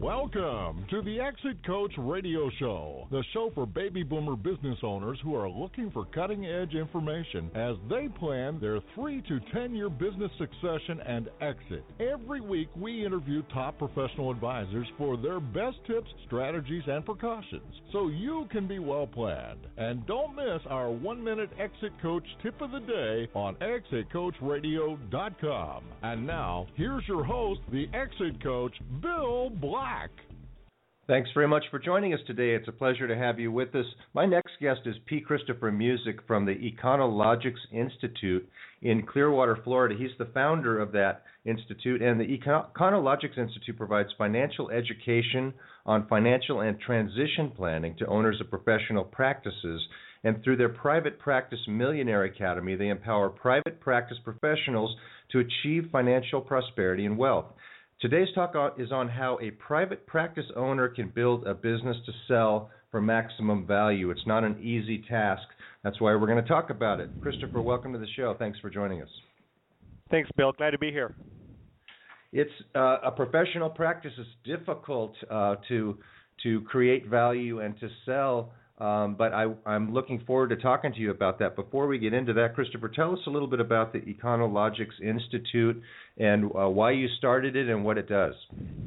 Welcome to the Exit Coach Radio Show, the show for baby boomer business owners who are looking for cutting-edge information as they plan their 3 to 10-year business succession and exit. Every week, we interview top professional advisors for their best tips, strategies, and precautions so you can be well planned. And don't miss our 1-minute Exit Coach tip of the day on ExitCoachRadio.com. And now, here's your host, the Exit Coach, Bill Black. Thanks very much for joining us today. It's a pleasure to have you with us. My next guest is P. Christopher Music from the Econologics Institute in Clearwater, Florida. He's the founder of that institute, and the Econologics Institute provides financial education on financial and transition planning to owners of professional practices. And through their Private Practice Millionaire Academy, they empower private practice professionals to achieve financial prosperity and wealth. Today's talk is on how a private practice owner can build a business to sell for maximum value. It's not an easy task. That's why we're going to talk about it. Christopher, welcome to the show. Thanks for joining us. Thanks, Bill. Glad to be here. It's a professional practice. It's difficult to create value and to sell, but I'm looking forward to talking to you about that. Before we get into that, Christopher, tell us a little bit about the Econologics Institute and why you started it and what it does.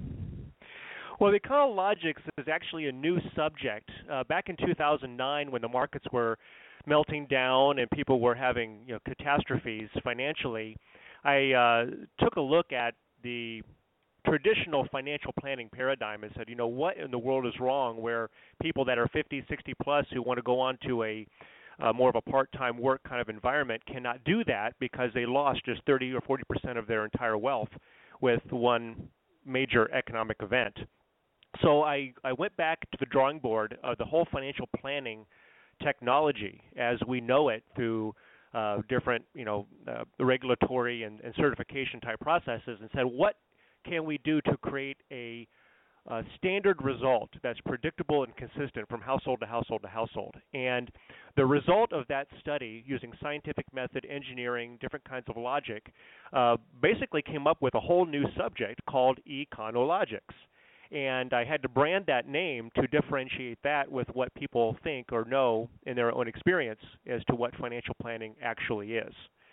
Well, the Econologics is actually a new subject. Back in 2009, when the markets were melting down and people were having catastrophes financially, I took a look at the traditional financial planning paradigm and said, what in the world is wrong where people that are 50, 60 plus who want to go on to a more of a part-time work kind of environment cannot do that because they lost just 30 or 40% of their entire wealth with one major economic event. So I went back to the drawing board of the whole financial planning technology as we know it through different, regulatory and certification type processes and said, what can we do to create a standard result that's predictable and consistent from household to household to household? And the result of that study, using scientific method, engineering, different kinds of logic, basically came up with a whole new subject called Econologics. And I had to brand that name to differentiate that with what people think or know in their own experience as to what financial planning actually is.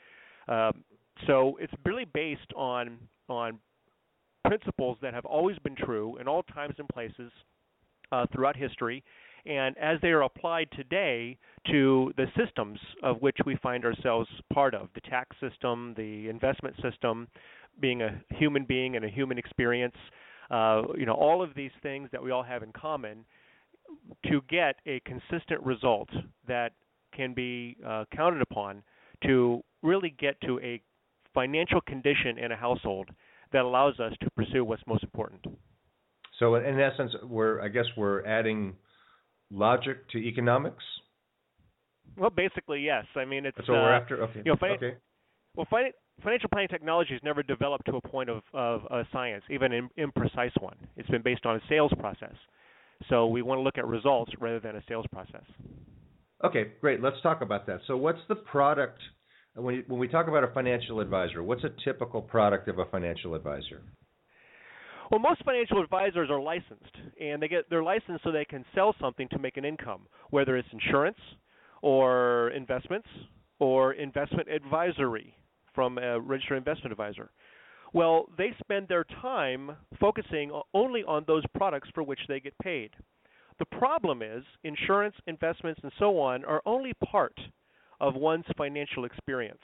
So it's really based on principles that have always been true in all times and places throughout history, and as they are applied today to the systems of which we find ourselves part of, the tax system, the investment system, being a human being and a human experience, all of these things that we all have in common to get a consistent result that can be counted upon to really get to a financial condition in a household that allows us to pursue what's most important. So in essence, we're adding logic to economics? Well, basically, yes. I mean, it's... So we're after... Okay. Okay. Well, financial planning technology has never developed to a point of science, even an imprecise one. It's been based on a sales process. So we want to look at results rather than a sales process. Okay, great. Let's talk about that. So what's the product... When we talk about a financial advisor, what's a typical product of a financial advisor? Well, most financial advisors are licensed, and they're licensed so they can sell something to make an income, whether it's insurance or investments or investment advisory from a registered investment advisor. Well, they spend their time focusing only on those products for which they get paid. The problem is insurance, investments, and so on are only part of one's financial experience.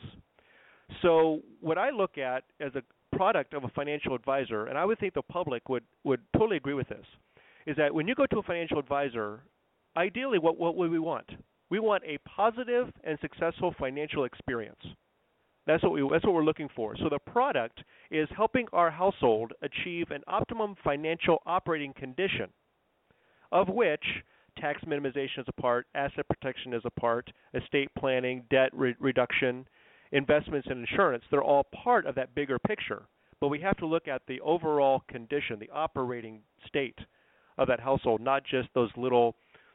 So what I look at as a product of a financial advisor, and I would think the public would totally agree with this, is that when you go to a financial advisor, ideally what would we want? We want a positive and successful financial experience. That's what we're looking for. So the product is helping our household achieve an optimum financial operating condition, of which tax minimization is a part, asset protection is a part, estate planning, debt reduction, investments, and insurance. They're all part of that bigger picture. But we have to look at the overall condition, the operating state of that household, not just those little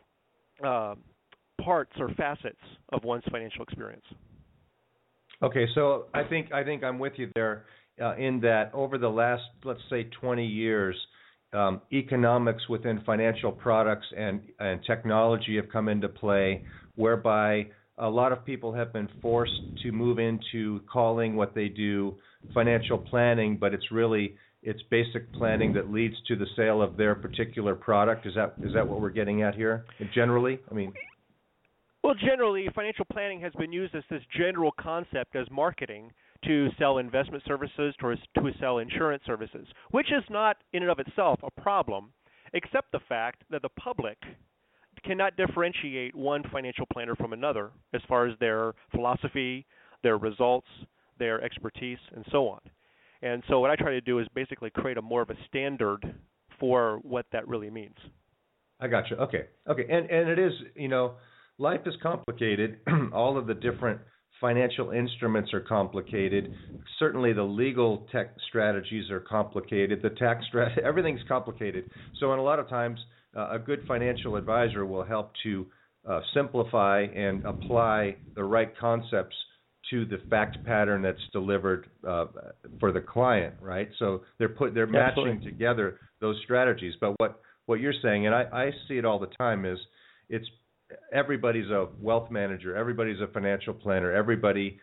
parts or facets of one's financial experience. Okay, so I think I'm with you there in that over the last, let's say, 20 years, economics within financial products and technology have come into play, whereby a lot of people have been forced to move into calling what they do financial planning, but it's basic planning that leads to the sale of their particular product. Is that what we're getting at here? Generally, Well, generally, financial planning has been used as this general concept as marketing to sell investment services, to sell insurance services, which is not in and of itself a problem, except the fact that the public cannot differentiate one financial planner from another as far as their philosophy, their results, their expertise, and so on. And so what I try to do is basically create a more of a standard for what that really means. I got you. Okay. And it is, life is complicated. All of the different financial instruments are complicated. Certainly the legal tech strategies are complicated. The tax everything's complicated. So in a lot of times, a good financial advisor will help to simplify and apply the right concepts to the fact pattern that's delivered for the client, right? So they're matching together those strategies. But what you're saying, and I see it all the time, is everybody's a wealth manager, everybody's a financial planner, everybody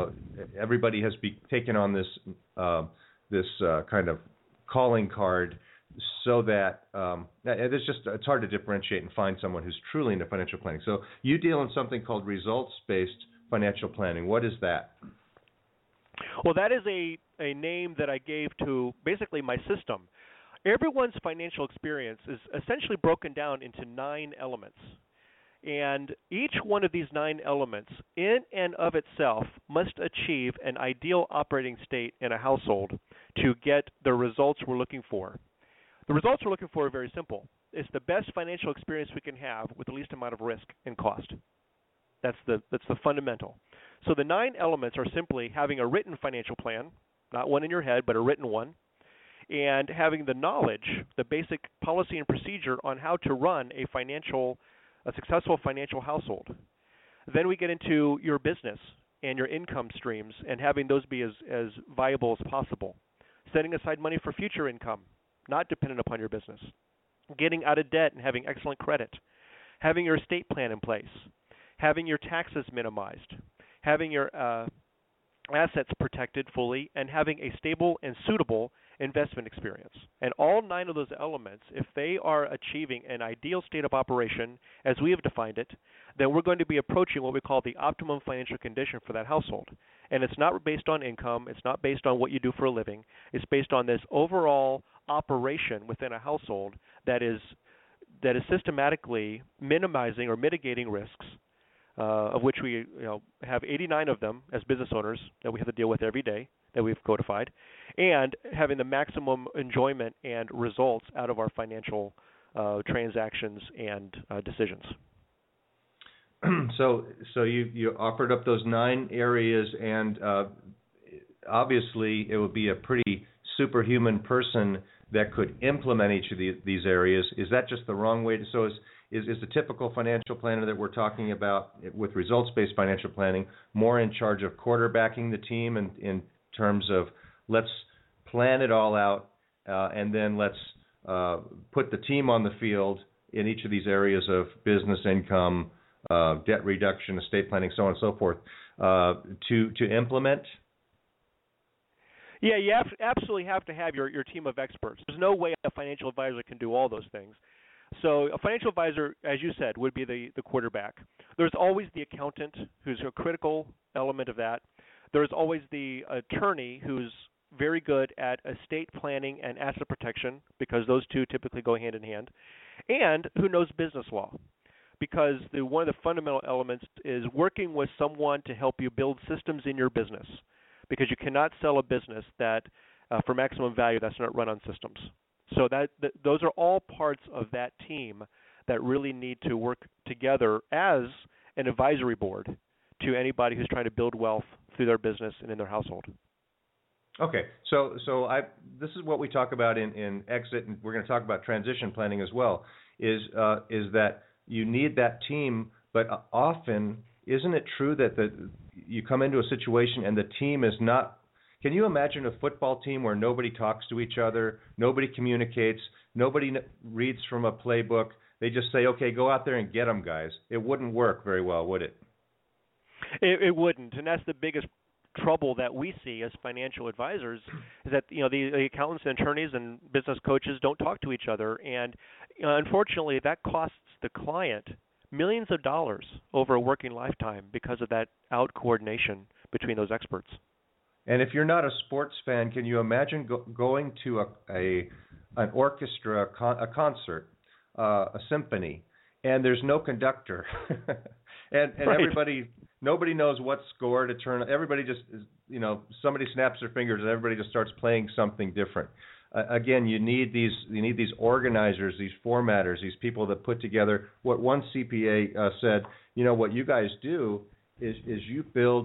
has taken on this kind of calling card, so that it's hard to differentiate and find someone who's truly into financial planning. So you deal in something called results-based financial planning. What is that? Well, that is a name that I gave to basically my system. Everyone's financial experience is essentially broken down into 9 elements. And each one of these 9 elements, in and of itself, must achieve an ideal operating state in a household to get the results we're looking for. The results we're looking for are very simple. It's the best financial experience we can have with the least amount of risk and cost. That's the fundamental. So the 9 elements are simply having a written financial plan, not one in your head, but a written one, and having the knowledge, the basic policy and procedure on how to run a successful financial household. Then we get into your business and your income streams and having those be as viable as possible. Setting aside money for future income, not dependent upon your business. Getting out of debt and having excellent credit. Having your estate plan in place. Having your taxes minimized. Having your assets protected fully, and having a stable and suitable investment experience. And all 9 of those elements, if they are achieving an ideal state of operation as we have defined it, then we're going to be approaching what we call the optimum financial condition for that household. And it's not based on income, it's not based on what you do for a living, it's based on this overall operation within a household that is systematically minimizing or mitigating risks, of which we have 89 of them as business owners that we have to deal with every day, that we've codified, and having the maximum enjoyment and results out of our financial transactions and decisions. So you offered up those 9 areas, and obviously it would be a pretty superhuman person that could implement each of these areas. Is that just the wrong way to? So is the typical financial planner that we're talking about with results-based financial planning more in charge of quarterbacking the team in terms of let's plan it all out and then let's put the team on the field in each of these areas of business, income, debt reduction, estate planning, so on and so forth, to implement? Yeah, you absolutely have to have your team of experts. There's no way a financial advisor can do all those things. So a financial advisor, as you said, would be the quarterback. There's always the accountant, who's a critical element of that. There's always the attorney, who's very good at estate planning and asset protection, because those two typically go hand in hand, and who knows business law. Because one of the fundamental elements is working with someone to help you build systems in your business, because you cannot sell a business that for maximum value that's not run on systems. So those are all parts of that team that really need to work together as an advisory board to anybody who's trying to build wealth through their business and in their household. Okay, so this is what we talk about in exit, and we're going to talk about transition planning as well. Is that you need that team, but often isn't it true that you come into a situation and the team is not Can you imagine a football team where nobody talks to each other, nobody communicates, nobody reads from a playbook? They just say, okay, go out there and get them, guys. It wouldn't work very well, would it? It wouldn't, and that's the biggest trouble that we see as financial advisors is that the accountants and attorneys and business coaches don't talk to each other, and unfortunately that costs the client millions of dollars over a working lifetime because of that out coordination between those experts. And if you're not a sports fan, can you imagine going to an orchestra, a concert, a symphony, and there's no conductor, and right. Nobody knows what score to turn. Everybody just, somebody snaps their fingers and everybody just starts playing something different. Again, you need these organizers, these formatters, these people that put together what one CPA said. What you guys do is you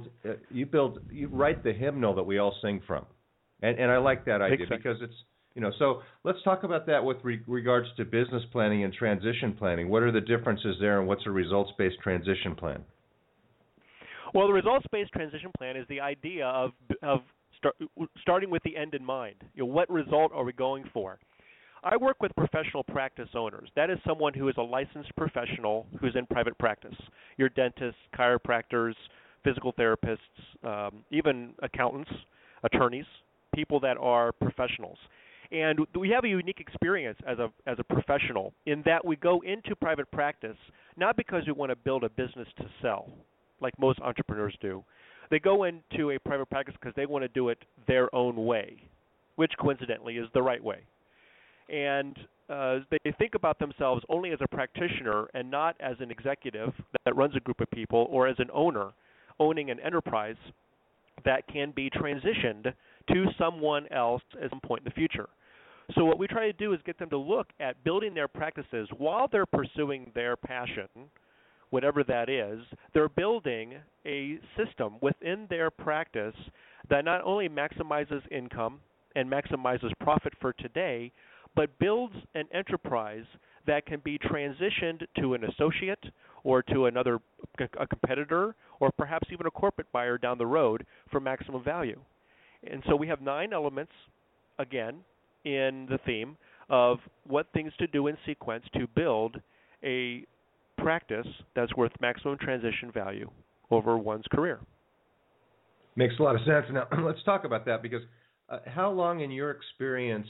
write the hymnal that we all sing from, and I like that idea because it's So let's talk about that with regards to business planning and transition planning. What are the differences there, and what's a results-based transition plan? Well, the results-based transition plan is the idea of starting with the end in mind. What result are we going for? I work with professional practice owners. That is someone who is a licensed professional who's in private practice. Your dentists, chiropractors, physical therapists, even accountants, attorneys, people that are professionals. And we have a unique experience as a professional in that we go into private practice not because we want to build a business to sell, like most entrepreneurs do. They go into a private practice because they want to do it their own way, which coincidentally is the right way. And they think about themselves only as a practitioner and not as an executive that runs a group of people or as an owner owning an enterprise that can be transitioned to someone else at some point in the future. So what we try to do is get them to look at building their practices while they're pursuing their passion, whatever that is. They're building a system within their practice that not only maximizes income and maximizes profit for today, but builds an enterprise that can be transitioned to an associate or to a competitor or perhaps even a corporate buyer down the road for maximum value. And so we have 9 elements, again, in the theme of what things to do in sequence to build a practice that's worth maximum transition value over one's career. Makes a lot of sense. Now, let's talk about that because how long in your experience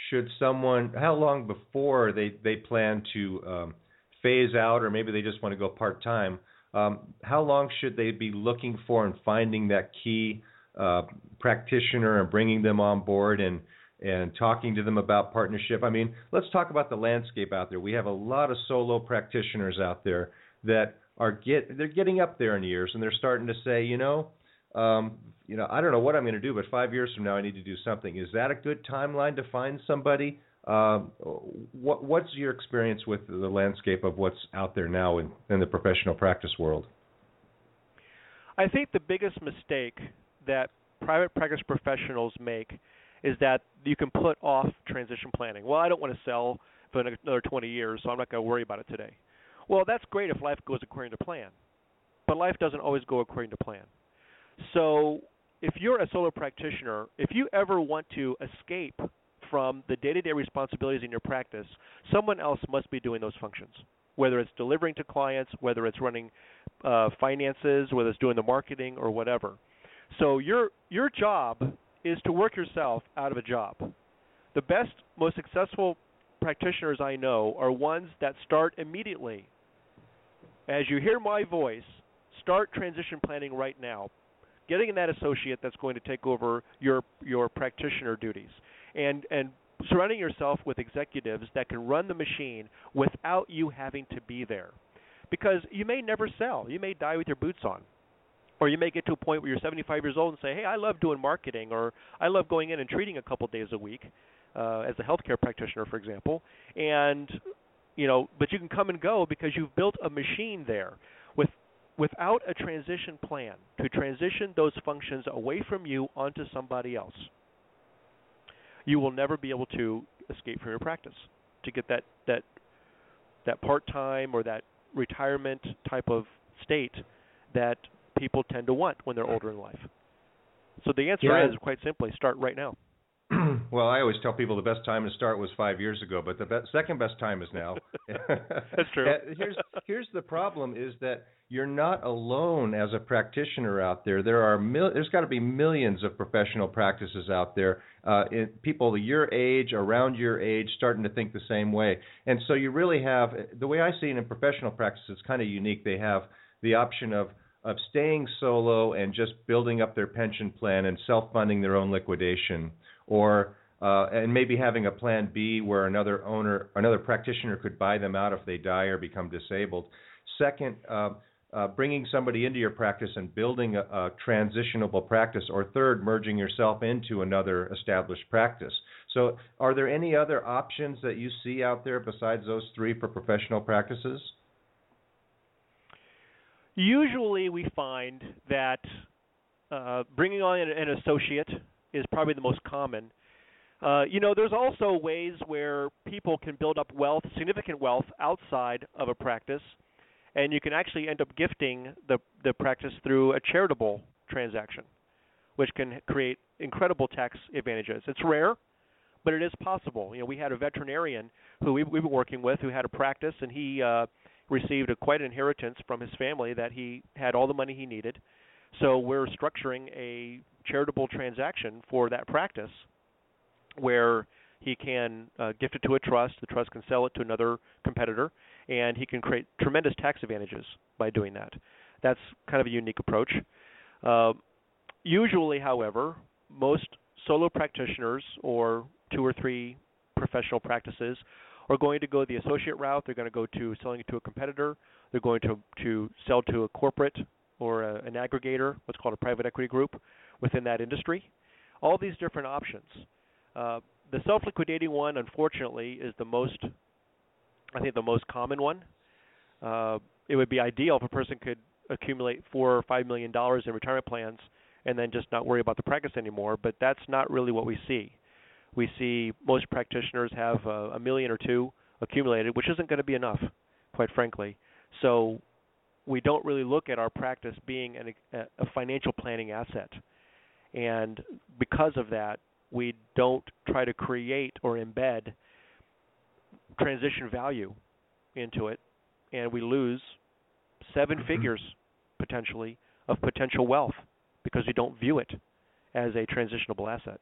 how long before they plan to phase out, or maybe they just want to go part-time, how long should they be looking for and finding that key practitioner and bringing them on board and talking to them about partnership? I mean, let's talk about the landscape out there. We have a lot of solo practitioners out there that they're getting up there in years, and they're starting to say, I don't know what I'm going to do, but 5 years from now I need to do something. Is that a good timeline to find somebody? What's your experience with the landscape of what's out there now in the professional practice world? I think the biggest mistake that private practice professionals make is that you can put off transition planning. Well, I don't want to sell for another 20 years, so I'm not going to worry about it today. Well, that's great if life goes according to plan, but life doesn't always go according to plan. So if you're a solo practitioner, if you ever want to escape from the day-to-day responsibilities in your practice, someone else must be doing those functions, whether it's delivering to clients, whether it's running finances, whether it's doing the marketing or whatever. So your job is to work yourself out of a job. The best, most successful practitioners I know are ones that start immediately. As you hear my voice, start transition planning right now. Getting that associate that's going to take over your practitioner duties, and surrounding yourself with executives that can run the machine without you having to be there. Because you may never sell. You may die with your boots on. Or you may get to a point where you're 75 years old and say, hey, I love doing marketing, or I love going in and treating a couple days a week as a healthcare practitioner, for example. And, but you can come and go because you've built a machine there. Without a transition plan to transition those functions away from you onto somebody else, you will never be able to escape from your practice to get that part-time or that retirement type of state that people tend to want when they're older in life. So the answer is, quite simply, start right now. Well, I always tell people the best time to start was 5 years ago, but the second best time is now. That's true. Here's the problem: is that you're not alone as a practitioner out there. There's got to be millions of professional practices out there. People your age, around your age, starting to think the same way. And so you really have, the way I see it in professional practice, it's kind of unique. They have the option of staying solo and just building up their pension plan and self-funding their own liquidation, or and maybe having a plan B where another practitioner could buy them out if they die or become disabled. Second, bringing somebody into your practice and building a transitionable practice, or third, merging yourself into another established practice. So are there any other options that you see out there besides those three for professional practices? Usually we find that bringing on an associate is probably the most common. There's also ways where people can build up wealth, significant wealth, outside of a practice, and you can actually end up gifting the practice through a charitable transaction, which can create incredible tax advantages. It's rare, but it is possible. We had a veterinarian who we've been working with who had a practice, and he received quite an inheritance from his family that he had all the money he needed. So we're structuring a charitable transaction for that practice where he can gift it to a trust. The trust can sell it to another competitor, and he can create tremendous tax advantages by doing that. That's kind of a unique approach. Usually, however, most solo practitioners or 2 or 3 professional practices are going to go the associate route. They're going to go to selling it to a competitor. They're going to sell to a corporate or an aggregator, what's called a private equity group within that industry. All these different options. The self-liquidating one, unfortunately, is the most common one. It would be ideal if a person could accumulate $4 or $5 million in retirement plans and then just not worry about the practice anymore, but that's not really what we see. We see most practitioners have $1 million or $2 million accumulated, which isn't going to be enough, quite frankly. So we don't really look at our practice being a financial planning asset. And because of that, we don't try to create or embed transition value into it, and we lose 7 figures, potentially, of potential wealth because we don't view it as a transitionable asset.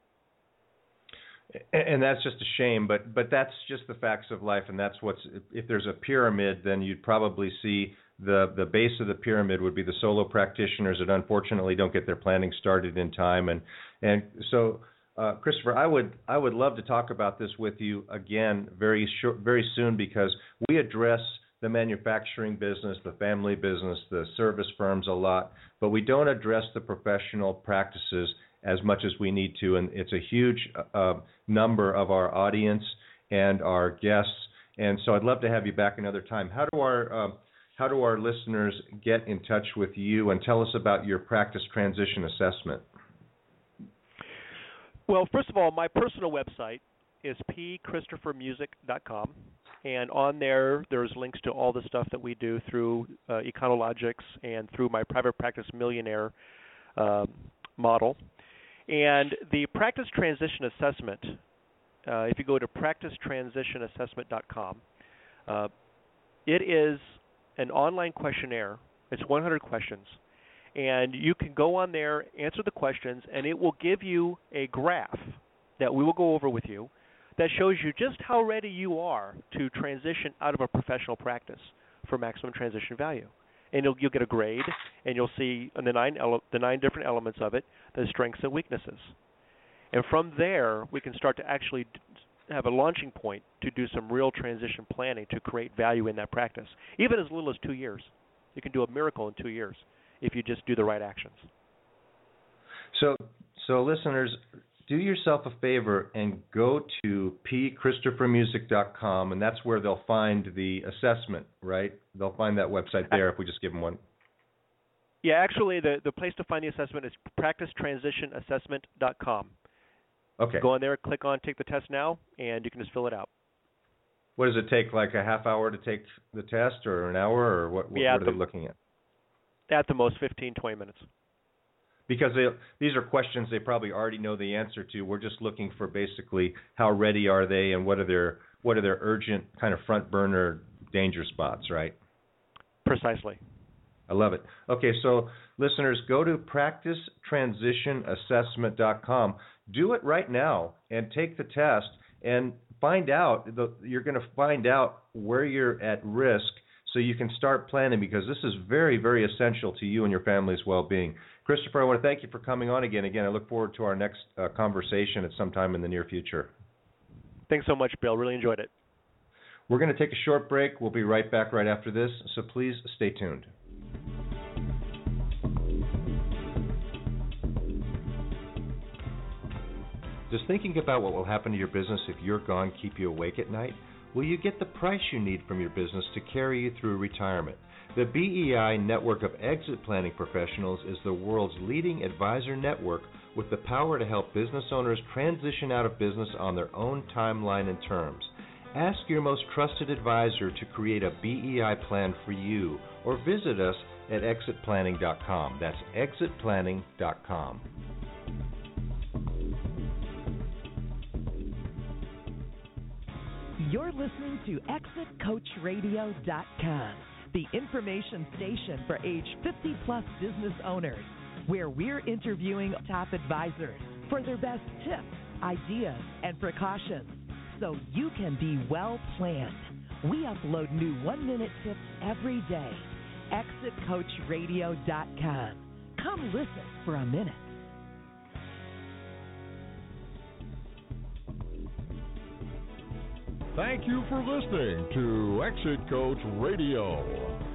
And that's just a shame, but that's just the facts of life, and that's if there's a pyramid, then you'd probably see the base of the pyramid would be the solo practitioners that unfortunately don't get their planning started in time, and so Christopher, I would love to talk about this with you again very soon, because we address the manufacturing business, the family business, the service firms a lot, but we don't address the professional practices as much as we need to, and it's a huge number of our audience and our guests, and so I'd love to have you back another time. How do our listeners get in touch with you, and tell us about your practice transition assessment? Well, first of all, my personal website is pchristophermusic.com, and on there's links to all the stuff that we do through Econologics and through my private practice millionaire model. And the practice transition assessment, if you go to practicetransitionassessment.com, it is an online questionnaire. It's 100 questions. And you can go on there, answer the questions, and it will give you a graph that we will go over with you that shows you just how ready you are to transition out of a professional practice for maximum transition value. And you'll get a grade, and you'll see the 9 different elements of it, the strengths and weaknesses. And from there, we can start to actually have a launching point to do some real transition planning to create value in that practice, even as little as 2 years. You can do a miracle in 2 years if you just do the right actions. So listeners, do yourself a favor and go to pchristophermusic.com, and that's where they'll find the assessment, right? They'll find that website there if we just give them one. Yeah, actually, the place to find the assessment is practicetransitionassessment.com. Okay. Go on there, click on Take the Test Now, and you can just fill it out. What does it take, like a half hour to take the test, or an hour, or what are they looking at? At the most, 15, 20 minutes. because these are questions they probably already know the answer to. We're just looking for basically how ready are they and what are their urgent kind of front burner danger spots, right? Precisely. I love it. Okay, so listeners, go to practicetransitionassessment.com. Do it right now and take the test and find out. You're going to find out where you're at risk so you can start planning, because this is very, very essential to you and your family's well-being. Christopher, I want to thank you for coming on again. I look forward to our next conversation at some time in the near future. Thanks so much, Bill. Really enjoyed it. We're going to take a short break. We'll be right back right after this, so please stay tuned. Does thinking about what will happen to your business if you're gone keep you awake at night? Will you get the price you need from your business to carry you through retirement? The BEI Network of Exit Planning Professionals is the world's leading advisor network with the power to help business owners transition out of business on their own timeline and terms. Ask your most trusted advisor to create a BEI plan for you, or visit us at exitplanning.com. That's exitplanning.com. You're listening to ExitCoachRadio.com, the information station for age 50-plus business owners, where we're interviewing top advisors for their best tips, ideas, and precautions, so you can be well-planned. We upload new one-minute tips every day. ExitCoachRadio.com. Come listen for a minute. Thank you for listening to Exit Coach Radio.